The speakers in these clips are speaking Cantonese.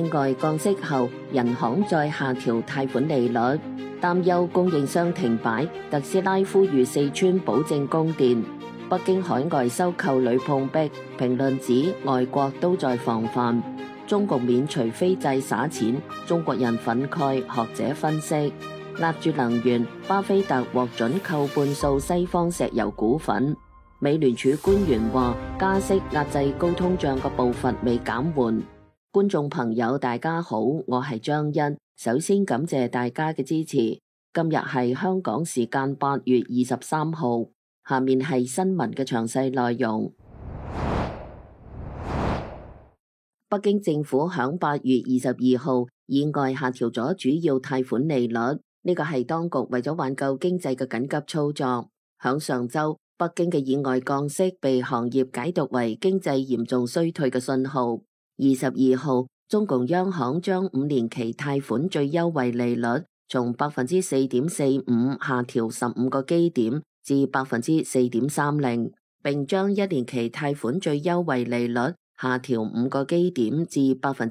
意外降息後，人行再下調貸款利率，擔憂供應商停擺。特斯拉呼籲四川保證供電。北京海外收購屢碰壁，評論指外國都在防範。中共免除非制撒錢，中國人憤慨。學者分析，壓住能源，巴菲特獲准購半數西方石油股份。美聯儲官員話，加息壓制高通脹嘅步伐未減緩。觀眾朋友大家好，我係張欣，首先感謝大家嘅支持。今日係香港時間8月23號，下面係新聞嘅詳細內容。北京政府響8月22號意外下調咗主要貸款利率，呢個係當局為咗挽救經濟嘅緊急操作。響上週，北京嘅意外降息被行業解讀為經濟嚴重衰退嘅信號。22號，中共央行將5年期貸款最優惠利率從 4.45% 下調15個基點至 4.30%， 並將1年期貸款最優惠利率下調5個基點至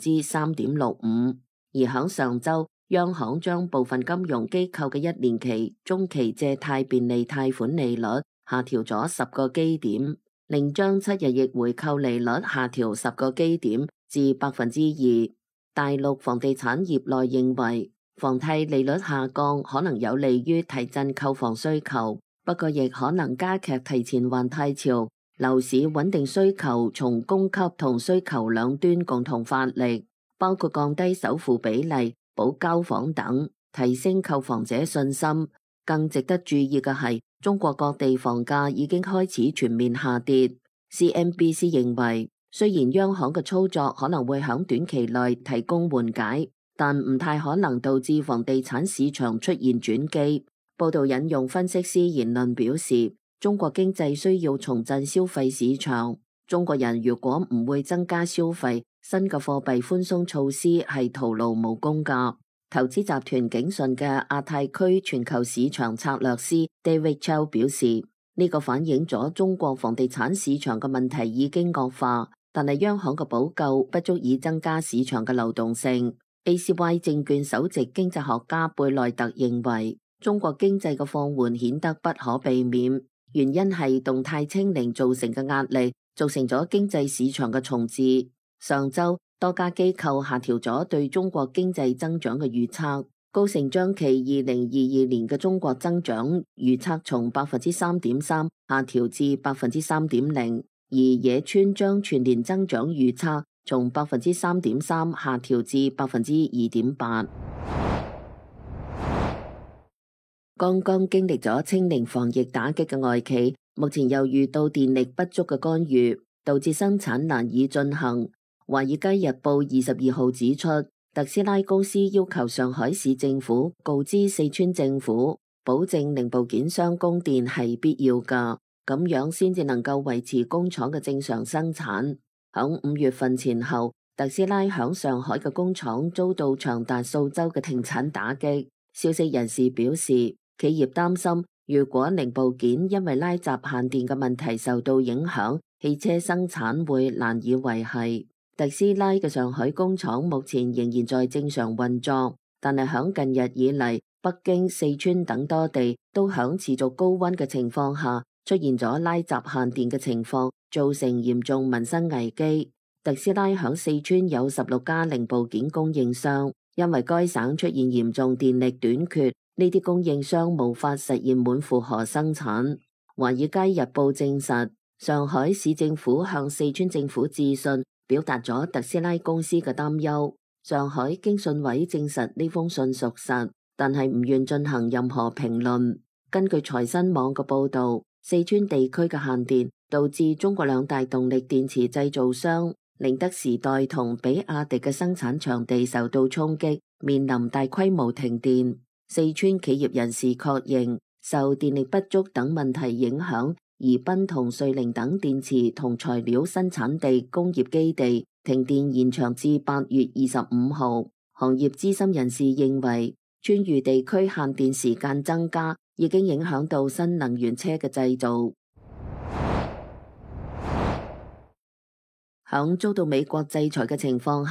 3.65%。 而響上週，央行將部分金融機構嘅1年期、中期借貸便利貸款利率下調咗10個基點，另將7日逆回購利率下調10個基點至 2%。 大陸房地產業內認為，房貸利率下降可能有利於提振購房需求，不過亦可能加劇提前還貸潮。樓市穩定需求從供給同需求兩端共同發力，包括降低首付比例、保交房等，提升購房者信心。更值得注意嘅係，中國各地房價已經開始全面下跌。CNBC 認為，雖然央行嘅操作可能會喺短期內提供緩解，但唔太可能導致房地產市場出現轉機。報道引用分析師言論表示，中國經濟需要重振消費市場。中國人如果唔會增加消費，新嘅貨幣寬鬆措施係徒勞無功㗎。投資集團景順嘅亞太區全球市場策略師 David Chow 表示，呢個反映咗中國房地產市場嘅問題已經惡化，但係央行嘅補救不足以增加市場嘅流動性。ACY 證券首席經濟學家貝內特認為，中國經濟嘅放緩顯得不可避免，原因係動態清零造成嘅壓力，造成咗經濟市場嘅重置。上週多家機構下調咗對中國經濟增長嘅預測，高盛將其2022年嘅中國增長預測從 3.3% 下調至 3.0%， 而野村將全年增長預測從 3.3% 下調至 2.8%。剛剛經歷咗清零防疫打擊嘅外企，目前又遇到電力不足嘅干預，導致生產難以進行。華爾街日報22號指出，特斯拉公司要求上海市政府告知四川政府，保證零部件商供電係必要㗎，咁樣先至能夠維持工廠嘅正常生產。響5月份前後，特斯拉響上海嘅工廠遭到長達數週嘅停產打擊。消息人士表示，企業擔心，如果零部件因為拉閘限電嘅問題受到影響，汽車生產會難以維繫。特斯拉嘅上海工廠目前仍然在正常運作，但係響近日以嚟，北京、四川等多地都響持續高溫嘅情況下，出現咗拉閘限電嘅情況，造成嚴重民生危機。特斯拉響四川有16家零部件供應商，因為該省出現嚴重電力短缺，呢啲供應商無法實現滿負荷生產。華爾街日報證實，上海市政府向四川政府致信，表達咗特斯拉公司嘅擔憂。上海經信委證實呢封信屬實，但係唔願進行任何評論。根據財新網嘅報導，四川地區嘅限電導致中國兩大動力電池製造商寧德時代同比亞迪嘅生產場地受到衝擊，面臨大規模停電。四川企業人士確認，受電力不足等問題影響，宜賓同瑞寧等電池同材料生產地工業基地停電延長至8月25號。行業資深人士認為，川渝地區限電時間增加已經影響到新能源車嘅製造。響遭到美國制裁嘅情況下，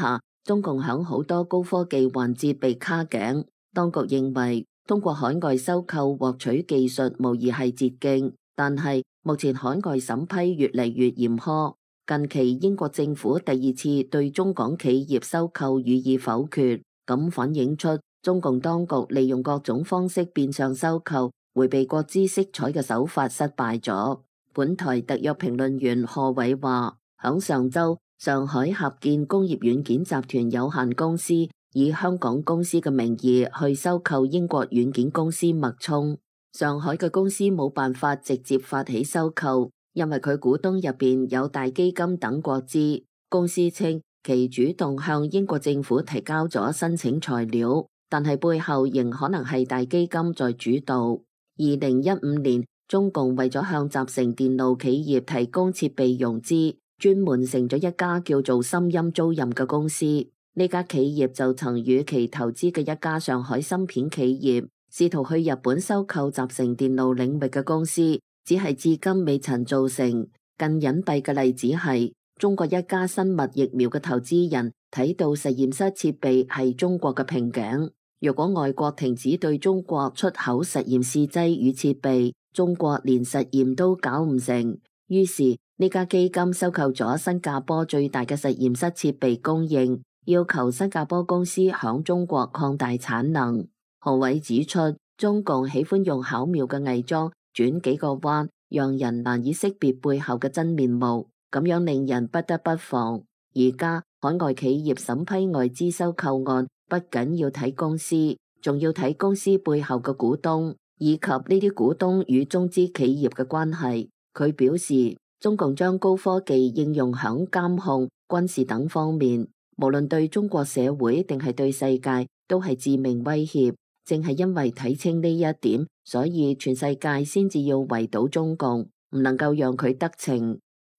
中共響好多高科技環節被卡頸，當局認為通過海外收購獲取技術無疑係捷徑，但係目前海外審批越嚟越嚴苛。近期英國政府第二次對中港企業收購予以否決，咁反映出中共當局利用各種方式變相收購、迴避國資色彩嘅手法失敗咗。本台特約評論員賀偉話，響上週，上海合建工業軟件集團有限公司以香港公司嘅名義去收購英國軟件公司脈衝。上海嘅公司冇辦法直接發起收購，因為佢股東入邊有大基金等國資。公司稱其主動向英國政府提交咗申請材料，但係背後仍可能係大基金在主導。2015年，中共為咗向集成電路企業提供設備融資，專門成咗一家叫做深鑫租賃嘅公司。呢家企業就曾與其投資嘅一家上海芯片企業試圖去日本收購集成電路領域嘅公司，只係至今未曾做成。更隱蔽嘅例子係中國一家生物疫苗嘅投資人睇到實驗室設備係中國嘅瓶頸，若果外國停止對中國出口實驗試劑與設備，中國連實驗都搞唔成。於是呢家基金收購咗新加坡最大嘅實驗室設備供應，要求新加坡公司響中國擴大產能。何偉指出，中共喜歡用巧妙嘅偽裝轉幾個彎，讓人難以識別背後嘅真面目，咁樣令人不得不防。而家海外企業審批外資收購案，不僅要睇公司，仲要睇公司背後嘅股東，以及呢啲股東與中資企業嘅關係。佢表示，中共將高科技應用響監控、軍事等方面，無論對中國社會定係對世界，都係致命威脅。正係因為睇清呢一點，所以全世界先至要圍堵中共，唔能夠讓佢得逞。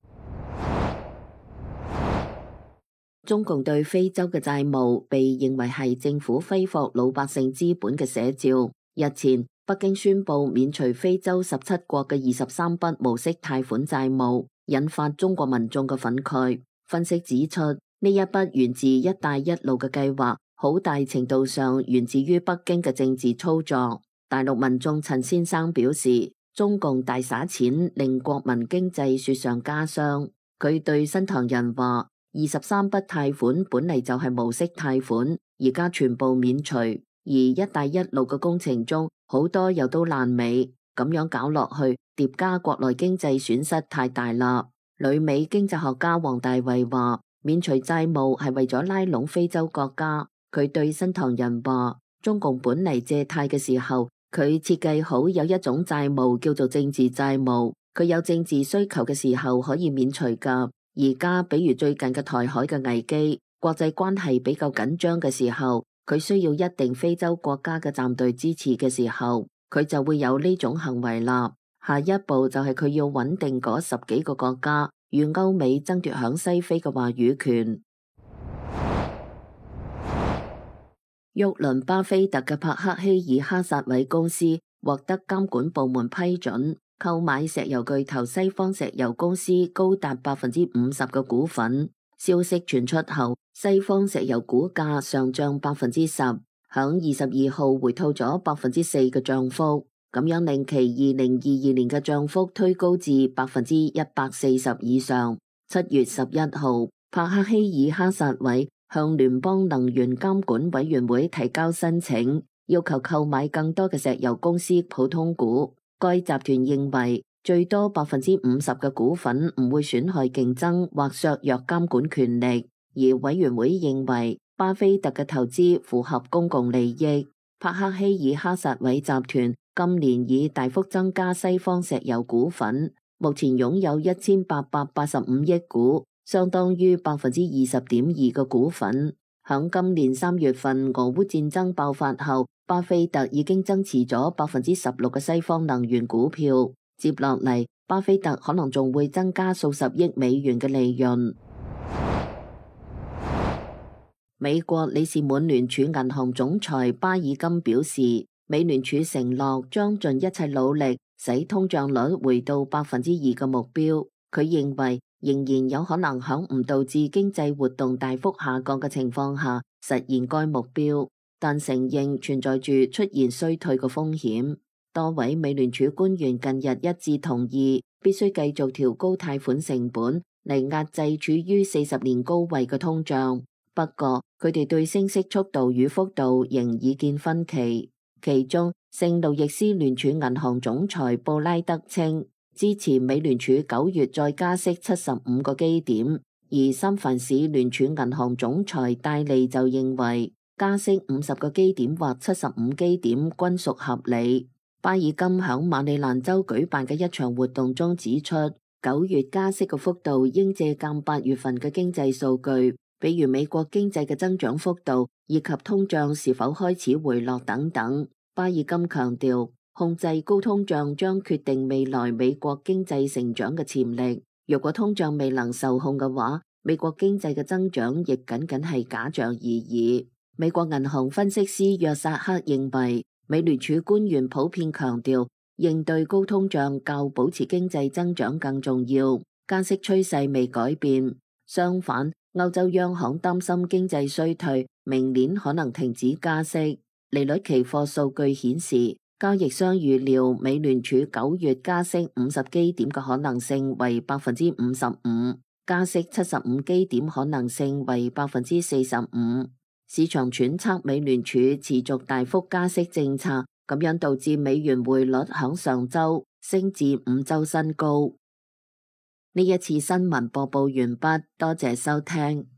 中共對非洲嘅債務被認為係政府揮霍老百姓資本嘅寫照。日前，北京宣布免除非洲17國嘅23筆無息貸款債務，引發中國民眾嘅憤慨。分析指出，呢一筆源自一帶一路嘅計劃，好大程度上源自於北京嘅政治操作。大陸民眾陳先生表示，中共大灑錢令國民經濟雪上加霜。佢對新唐人話，23筆貸款本嚟就係無息貸款，而家全部免除，而一帶一路嘅工程中好多又都爛尾，咁樣搞落去疊加國內經濟損失太大啦。旅美經濟學家王大衛話，免除債務係為咗拉攏非洲國家。佢對新唐人話，中共本嚟借貸嘅時候，佢設計好有一種債務叫做政治債務，佢有政治需求嘅時候可以免除㗎。而家比如最近嘅台海嘅危機，國際關係比較緊張嘅時候，佢需要一定非洲國家嘅站隊支持嘅時候，佢就會有呢種行為啦。下一步就係佢要穩定嗰10幾個國家，與歐美爭奪響西非嘅話語權。沃倫巴菲特嘅帕克希爾哈薩韋公司獲得監管部門批准購買石油巨頭西方石油公司高達50%嘅股份。消息傳出後，西方石油股價上漲10%，響22號回吐咗4%嘅漲幅，咁樣令其2022年嘅漲幅推高至140%以上。7月11號，帕克希爾哈薩韋向聯邦能源監管委員會提交申請，要求購買更多嘅石油公司普通股。該集團認為最多50%嘅股份唔會損害競爭或削弱監管權力，而委員會認為巴菲特嘅投資符合公共利益。帕克希爾哈薩韋集團今年已大幅增加西方石油股份，目前擁有1885億股，相當於20.2%嘅股份。響今年3月份俄烏戰爭爆發後，巴菲特已經增持咗16%嘅西方能源股票。接落嚟，巴菲特可能仲會增加數十億美元嘅利潤。美國里士滿聯儲銀行總裁巴爾金表示，美聯儲承諾將盡一切努力使通脹率回到2%嘅目標。佢認為仍然有可能喺唔導致經濟活動大幅下降嘅情況下實現該目標，但承認存在住出現衰退嘅風險。多位美聯儲官員近日一致同意，必須繼續調高貸款成本嚟壓制處於40年高位嘅通脹。不過，佢哋對升息速度與幅度仍意見分歧。其中，聖路易斯聯儲銀行總裁布拉德稱支持美聯儲9月再加息75個基點，而三藩市聯儲銀行總裁戴利就認為加息50個基點或75基點均屬合理。巴爾金響馬里蘭州舉辦嘅一場活動中指出，9月加息嘅幅度應借鑑8月份嘅經濟數據，比如美國經濟嘅增長幅度以及通脹是否開始回落等等。巴爾金強調，控制高通脹將決定未來美國經濟成長嘅潛力。如果通脹未能受控嘅話，美國經濟嘅增長亦僅僅係假象而已。美國銀行分析師約薩克認為，美聯儲官員普遍強調，應對高通脹較保持經濟增長更重要。加息趨勢未改變，相反，歐洲央行擔心經濟衰退，明年可能停止加息。利率期貨數據顯示，交易商預料美聯儲9月加息50基點嘅可能性為55%，加息75基點可能性為45%。市場揣測美聯儲持續大幅加息政策，咁樣導致美元匯率響上周升至5周新高。呢一次新聞播報完畢，多謝收聽。